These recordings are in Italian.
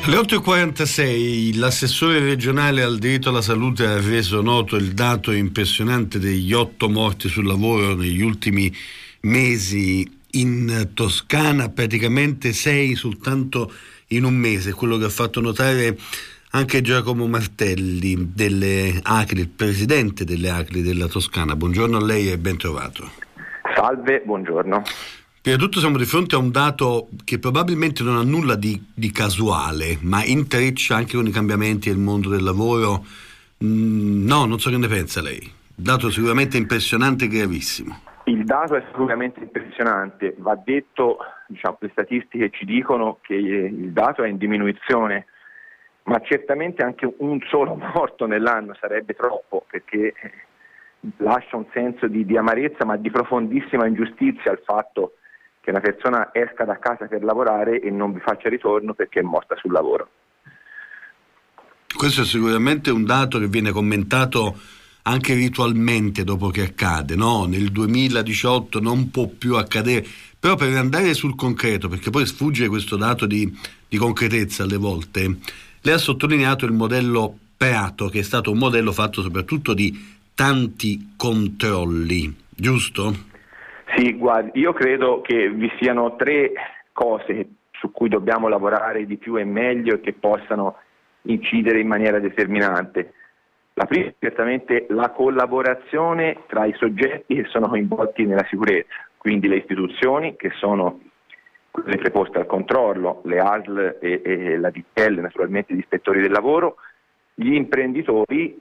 Alle 8:46 l'assessore regionale al diritto alla salute ha reso noto il dato impressionante degli 8 morti sul lavoro negli ultimi mesi in Toscana, praticamente 6 soltanto in un mese, quello che ha fatto notare anche Giacomo Martelli delle ACLI, il presidente delle ACLI della Toscana. Buongiorno a lei e ben trovato. Salve, buongiorno. Prima di tutto siamo di fronte a un dato che probabilmente non ha nulla di casuale, ma intreccia anche con i cambiamenti del mondo del lavoro. No, non so che ne pensa lei. Dato sicuramente impressionante e gravissimo. Il dato è sicuramente impressionante. Va detto, le statistiche ci dicono che il dato è in diminuzione, ma certamente anche un solo morto nell'anno sarebbe troppo, perché lascia un senso di amarezza, ma di profondissima ingiustizia il fatto che una persona esca da casa per lavorare e non vi faccia ritorno perché è morta sul lavoro. Questo è sicuramente un dato che viene commentato anche ritualmente dopo che accade, no? Nel 2018 non può più accadere, però per andare sul concreto, perché poi sfugge questo dato di concretezza alle volte, lei ha sottolineato il modello Prato, che è stato un modello fatto soprattutto di tanti controlli, giusto? Sì, guardi, io credo che vi siano 3 cose su cui dobbiamo lavorare di più e meglio e che possano incidere in maniera determinante. La prima è certamente la collaborazione tra i soggetti che sono coinvolti nella sicurezza, quindi le istituzioni che sono quelle preposte al controllo, le ASL e la DPL, naturalmente gli ispettori del lavoro, gli imprenditori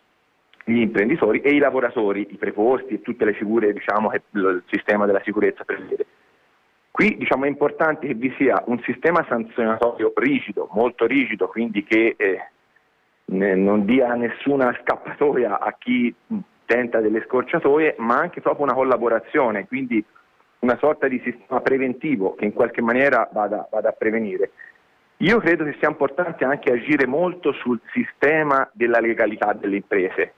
e i lavoratori, i preposti e tutte le figure che il sistema della sicurezza prevede. Qui è importante che vi sia un sistema sanzionatorio rigido, molto rigido, quindi che non dia nessuna scappatoia a chi tenta delle scorciatoie, ma anche proprio una collaborazione, quindi una sorta di sistema preventivo che in qualche maniera vada a prevenire. Io credo che sia importante anche agire molto sul sistema della legalità delle imprese.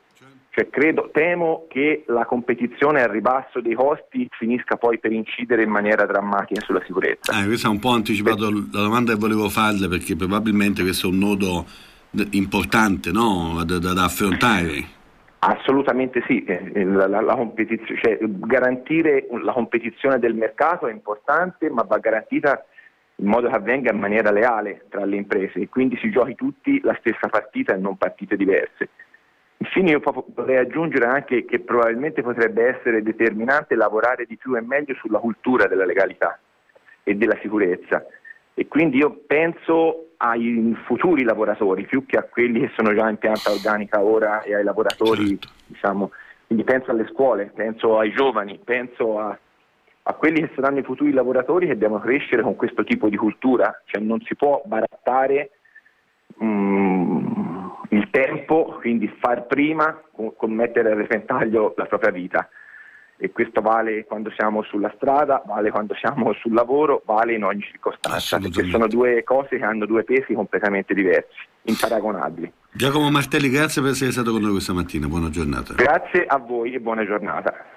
Temo che la competizione al ribasso dei costi finisca poi per incidere in maniera drammatica sulla sicurezza. Questo ha un po' anticipato la domanda che volevo farle, perché probabilmente questo è un nodo importante, no? da affrontare. Assolutamente sì, la competizione, garantire la competizione del mercato è importante, ma va garantita in modo che avvenga in maniera leale tra le imprese e quindi si giochi tutti la stessa partita e non partite diverse. Infine io potrei aggiungere anche che probabilmente potrebbe essere determinante lavorare di più e meglio sulla cultura della legalità e della sicurezza, e quindi io penso ai futuri lavoratori più che a quelli che sono già in pianta organica ora e ai lavoratori, certo. Quindi penso alle scuole, penso ai giovani, penso a quelli che saranno i futuri lavoratori che devono crescere con questo tipo di cultura, non si può barattare il tempo, quindi far prima con mettere a repentaglio la propria vita, e questo vale quando siamo sulla strada, vale quando siamo sul lavoro, vale in ogni circostanza, perché sono 2 cose che hanno 2 pesi completamente diversi, imparagonabili. Giacomo Martelli, grazie per essere stato con noi questa mattina, buona giornata. Grazie a voi e buona giornata.